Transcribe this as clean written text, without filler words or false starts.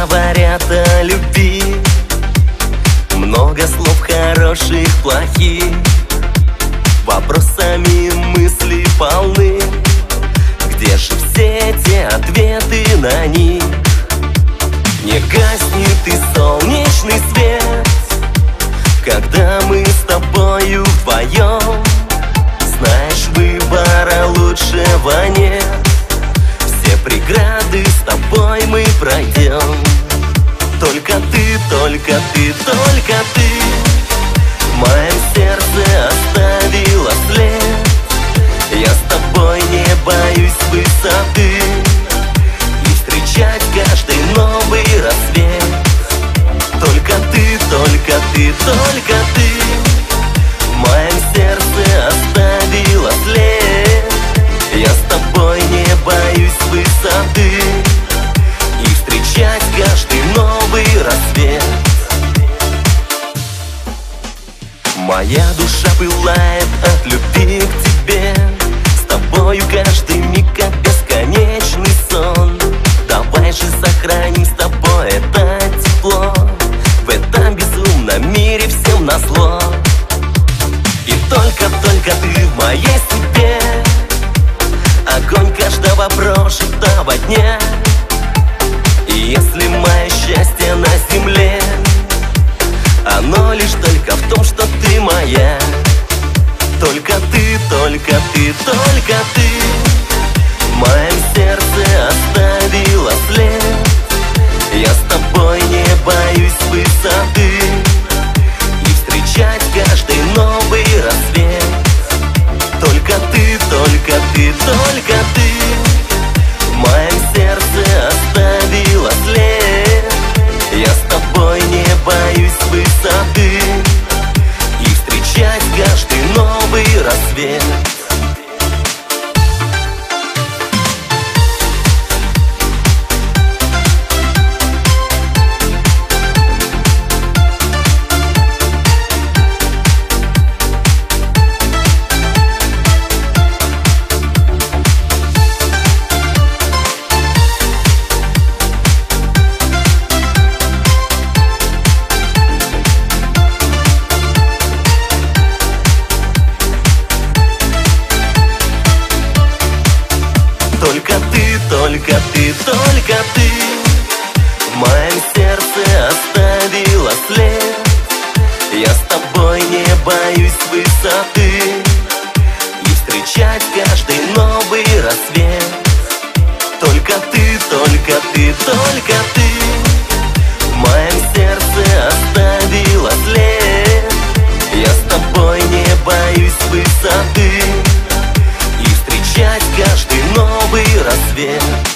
говорят о любви, много слов хороших, плохих, вопросами мысли полны. Где же все эти ответы на них? Не гаснет и солнечный свет, когда мы с тобою вдвоем. Знаешь, выбора лучшего нет, все преграды с тобой мы пройдем. Только ты, только ты, только ты в моем сердце оставила след. Я с тобой не боюсь высоты и встречать каждый новый рассвет. Только ты, только ты, только ты в моем сердце оставила след. Я с тобой не боюсь высоты и встречать каждый новый рассвет. Моя душа пылает от любви к тебе, с тобою каждый миг как бесконечный сон. Давай же сохраним с тобой это тепло в этом безумном мире всем назло. И только ты в моей судьбе, огонь каждого прожитого дня. И если мое счастье на земле, оно лишь только в том, что ты моя. Только ты, только ты, только ты в моем сердце оставила след. Я с тобой не боюсь высоты и встречать каждый новый рассвет. Только ты, только ты, только ты в моем сердце оставила след. Я с тобой не боюсь высоты и встречать каждый новый рассвет. Только ты, только ты, только ты в моем сердце оставила след. Я с тобой не боюсь высоты и встречать каждый новый рассвет. Только ты, только ты, только ты в моем сердце оставила след. Я с тобой не боюсь высоты и встречать каждый новый рассвет.